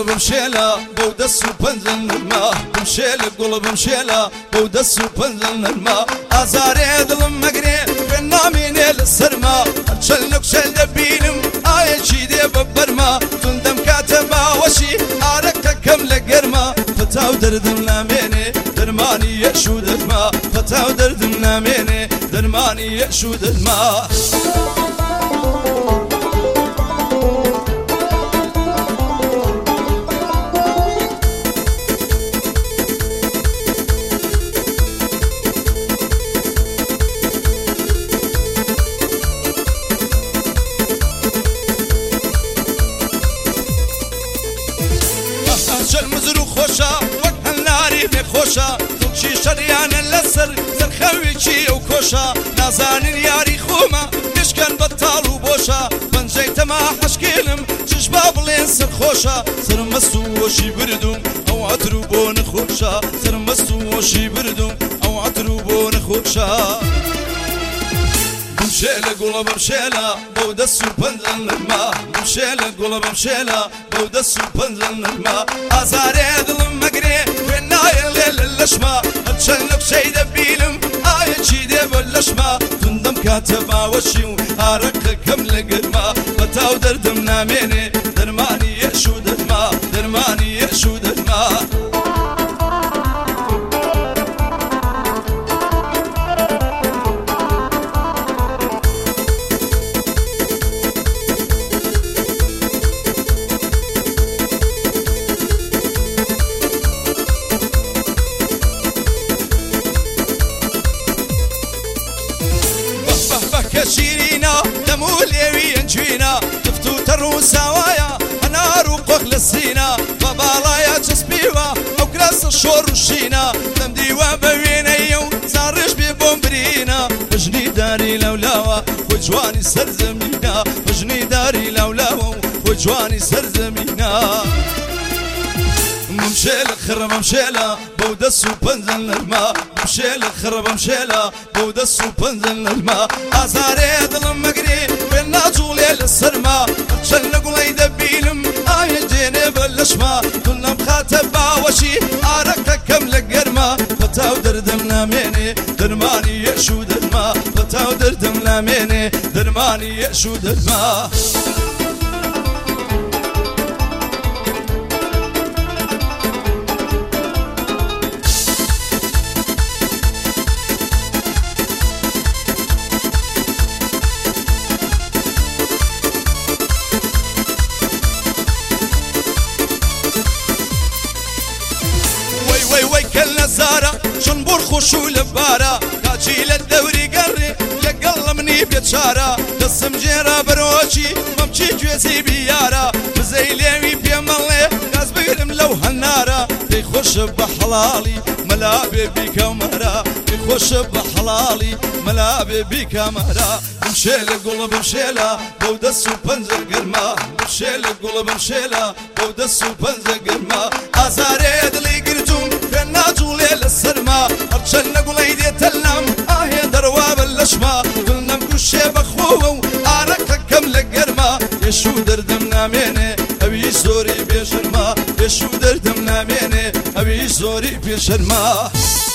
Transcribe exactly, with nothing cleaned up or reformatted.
قوڵ بمشێلە بەو دەست و پەنجە نەرما بمشێلە گوڵ بمشێلە بەو دەست و پەنجە نەرما ئازارێ دڵم مەگرێ خوێن نامێنێ لە سەرما هەرچەند لە کوشەل دەبینم ئایەکی دێ بە بەرما توندەم کاتە باوەشی ئارەکەکەم لە گەرما پەتاو دەردم نامێنێ دەرمانی یەش و دەرما پەتاو دەردم نامێنێ دەرمانی یەش و دەرما مزرو خۆشە وەک هەناری نێخۆشە دڵکی شەریانە لەسەر زەرخەوێکی ئەو کۆشە نازانن یاری خۆمە گشکەن بەتاڵ و بۆشە پەنجەی تەما حەشکێنم چشما بڵێن سەرخۆشە سەرمەست و وەشی بردوم ئەو عەتر و بۆ نەخۆشە سەرمەست و وەشی بردوم ئەو عەتر و بۆ نەخۆشە بمشێلە گوڵە بمشێلە بەو دەست و پەنجە نەرما بمشێلە گوڵە بمشێلە بەو دەست و پەنجە نەرما ئازارێ دڵم مەگرێ خوێن نایەڵێ لە لەشما هەرچەند لە کوشەی دەبینم ئایەکی دێ بە لەشما توندەم کاتە باوەشی و ئارەقەکەم لە گەرما بەتاو دەردم نامێنێ دەرمانی یەش و دەرما دەرمانی یەش و دەرما شیرینە دەم و لێوی ئەنجوینە دفت و تەڕ و ساوایە هەنار و قۆخ لە سینە بە باڵایە چەسپیوە ئەو کراسە شۆڕ و شینە دەم دیوە بە وێنەیە و زاڕش بێ بۆم برینە بژنی داری لەولاوە خۆی جوانی سەر زەمینە بژنی داری لەولاوە و خۆی جوانی سەر زەمینە بمشێلە خڕە بمشێلە بەو دەست و پەنجە نەرما بمشێلە خڕە بمشێلە بەو دەست و پەنجە نەرما ئازارێ دڵم مەگرێ خوێن ناجوڵێ لە سەرما هەرچەند لە گوڵەی دەبینم ئایە جێنێ بە لەشما دڵم خاتە باوەشی ئارەکەکەم لە گەرما پەتاو دەردم نامێنێ دەرمانی یەش و دەرما پەتاو دەردم نامێنێ دەرمانی یەش و دەرما زارە چون بۆر خۆش و لەبارە کاچی لە دەوری گەڕێ لەگەڵ منی بێچارە دەستم جێرا بەرۆچی مەمچی گوێزی بیارە بزەی لێوی پێمەڵێ گاز بگرم لەو هەنارە پێی خۆشە بە حەڵاڵی مەلا بێ بیکەمەرە پێی خۆشە بە حەڵاڵی مەلا بێ بیکەمەرە بمشێلە گوڵە بمشێلە بەو دەست و پەنجە گەرما بمشێلە گوڵە بمشێلە بەو دەست و پەنجە گەرما ئازارێ دڵی گرتوم خوێن ناجوڵێ لە سەرما هەرچەند لە گوڵەی دێتە لام ئاهێ دەڕوا بە لەشما دڵنەم کوشێ بەخۆوە و ئارەکەکەم لە گەرما پێش و دەردم نامێنێ ئەویش زۆری بێشەرما پێش و دەردم نامێنێ ئەویش زۆری پێشەرما